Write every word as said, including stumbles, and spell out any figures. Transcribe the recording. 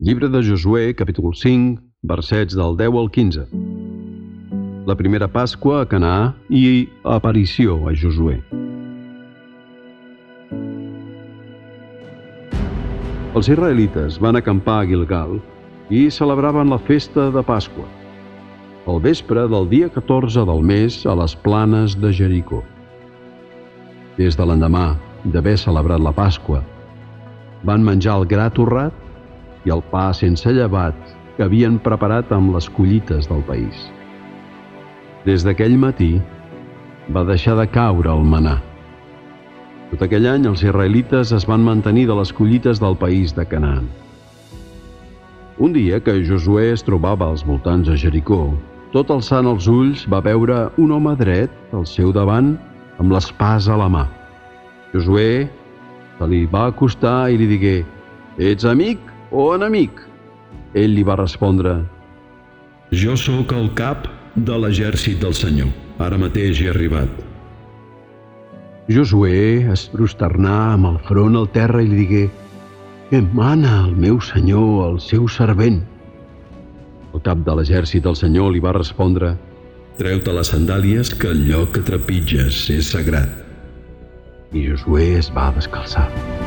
Llibre de Josué, capítol cinc, versets del deu al quinze. La primera Pasqua a Canaà i aparició a Josué. Els israelites van acampar a Gilgal i celebraven la festa de Pasqua, al vespre del dia catorze del mes a les planes de Jericó. Des de l'endemà d'haver celebrat la Pasqua, van menjar el gra torrat i el pa sense llevat que havien preparat amb les collites del país. Des d'aquell matí va deixar de caure el manà. Tot aquell any els israelites es van mantenir de les collites del país de Canaan. Un dia que Josué es trobava als voltants de Jericó, tot alçant els ulls va veure un home dret al seu davant amb l'espasa a la mà. Josué se li va acostar i li digué: «Ets amic o enemic?» Ell li va respondre: «Jo sóc el cap de l'exèrcit del Senyor. Ara mateix he arribat». Josué es prosternà amb el front al terra i li digué: «Què mana el meu senyor al seu servent?» El cap de l'exèrcit del Senyor li va respondre: «Treu-te les sandàlies, que el lloc que trepitges és sagrat». I Josué es va descalçar.